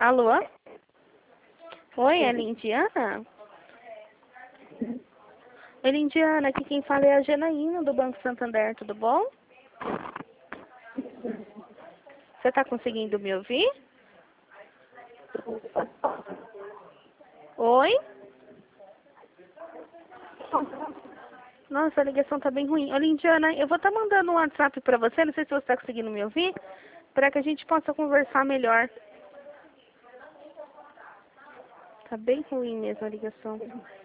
Alô? Oi, é Lindiana? Oi, Lindiana, aqui quem fala é a Janaína do Banco Santander, tudo bom? Você está conseguindo me ouvir? Oi? Nossa, a ligação tá bem ruim. Ô, Lindiana, eu vou estar mandando um WhatsApp para você, não sei se você está conseguindo me ouvir, para que a gente possa conversar melhor. Tá bem ruim mesmo a ligação.